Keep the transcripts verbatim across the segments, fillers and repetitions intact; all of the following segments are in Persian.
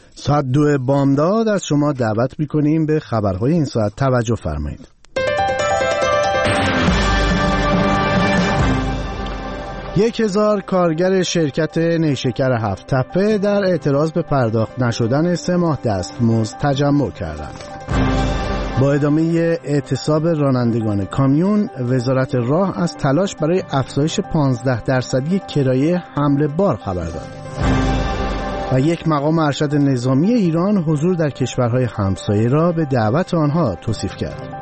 ساعت دو بامداد از شما دعوت می‌کنیم به خبرهای این ساعت توجه فرمایید. یک هزار کارگر شرکت نیشکر هفت تپه در اعتراض به پرداخت نشدن سه ماه دستمزد تجمع کردند. با ادامه اعتصاب رانندگان کامیون، وزارت راه از تلاش برای افزایش پانزده درصدی کرایه حمل بار خبر داد. و یک مقام ارشد نظامی ایران حضور در کشورهای همسایه را به دعوت آنها توصیف کرد.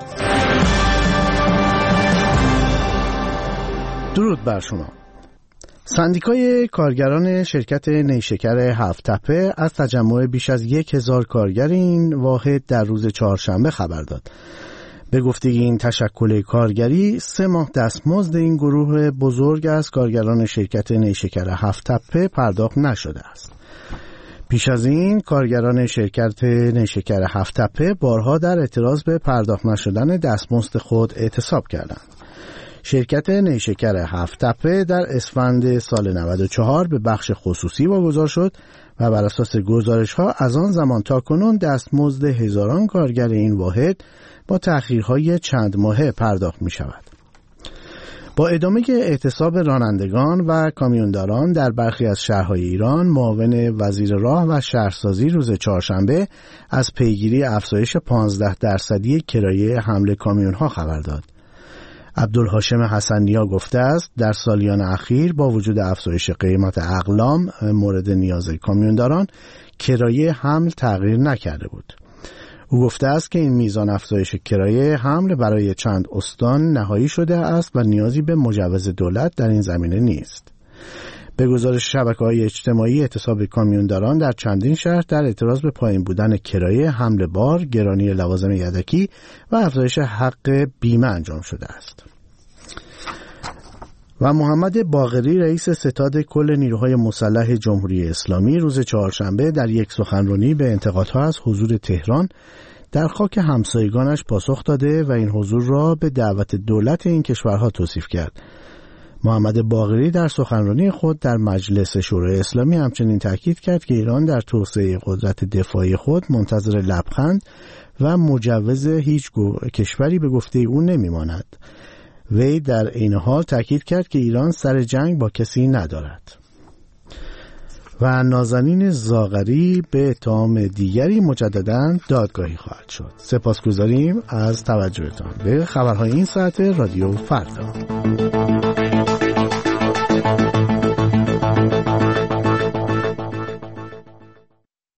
درود بر شما. سندیکای کارگران شرکت نیشکر هفت تپه از تجمع بیش از یک هزار کارگر این واحد در روز چهارشنبه خبر داد. به گفته این تشکل کارگری، سه ماه دستمزد این گروه بزرگ از کارگران شرکت نیشکر هفت تپه پرداخت نشده است. پیش از این کارگران شرکت نیشکر هفت تپه بارها در اعتراض به پرداخت نشدن دستمزد خود اعتصاب کردند. شرکت نیشکر هفت تپه در اسفند سال نود و چهار به بخش خصوصی واگذار شد و بر اساس گزارش‌ها از آن زمان تا کنون دستمزد هزاران کارگر این واحد با تأخیرهای چند ماهه پرداخت می‌شود. با ادامه اعتصاب رانندگان و کامیونداران در برخی از شهرهای ایران، معاون وزیر راه و شهرسازی روز چهارشنبه از پیگیری افزایش پانزده درصدی کرایه حمل کامیون‌ها خبر داد. عبدالهاشم حسنیا گفته است در سالیان اخیر با وجود افزایش قیمت اقلام مورد نیاز کامیونداران، کرایه حمل تغییر نکرده بود. او گفته است که این میزان افزایش کرایه حمل برای چند استان نهایی شده است و نیازی به مجوز دولت در این زمینه نیست. به گزارش شبکه‌های اجتماعی، اعتصاب کامیونداران در چندین شهر در اعتراض به پایین بودن کرایه حمل بار، گرانی لوازم یدکی و افزایش حق بیمه انجام شده است. و محمد باقری رئیس ستاد کل نیروهای مسلح جمهوری اسلامی روز چهارشنبه در یک سخنرانی به انتقادها از حضور تهران در خاک همسایگانش پاسخ داده و این حضور را به دعوت دولت این کشورها توصیف کرد. محمد باقری در سخنرانی خود در مجلس شورای اسلامی همچنین تاکید کرد که ایران در توسعه قدرت دفاعی خود منتظر لبخند و مجوز هیچ کشوری به گفته او نمیماند. وی در این حال تاکید کرد که ایران سر جنگ با کسی ندارد. و نازنین زاغری به اتهام دیگری مجدداً دادگاهی خواهد شد. سپاسگزاریم از توجهتان به خبرهای این ساعت رادیو فردا.